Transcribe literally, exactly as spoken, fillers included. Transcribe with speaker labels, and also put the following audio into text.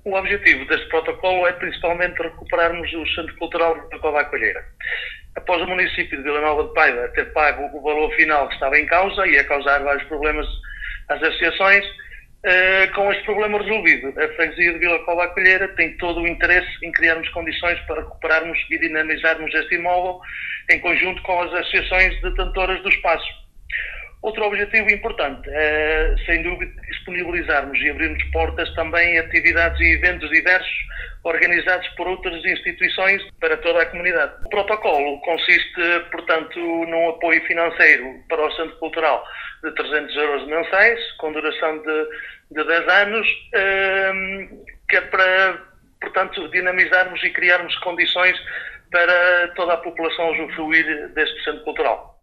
Speaker 1: O objetivo deste protocolo é principalmente recuperarmos o Centro Cultural da Cova da Colheira. Após o município de Vila Nova de Paiva ter pago o valor final que estava em causa e a causar vários problemas às associações, eh, com este problema resolvido, a freguesia de Vila Cova da Colheira tem todo o interesse em criarmos condições para recuperarmos e dinamizarmos este imóvel em conjunto com as associações detentoras do espaço. Outro objetivo importante é, sem dúvida, disponibilizarmos e abrirmos portas também a atividades e eventos diversos organizados por outras instituições para toda a comunidade. O protocolo consiste, portanto, num apoio financeiro para o Centro Cultural de trezentos euros mensais, com duração de, de dez anos, que é para, portanto, dinamizarmos e criarmos condições para toda a população usufruir deste Centro Cultural.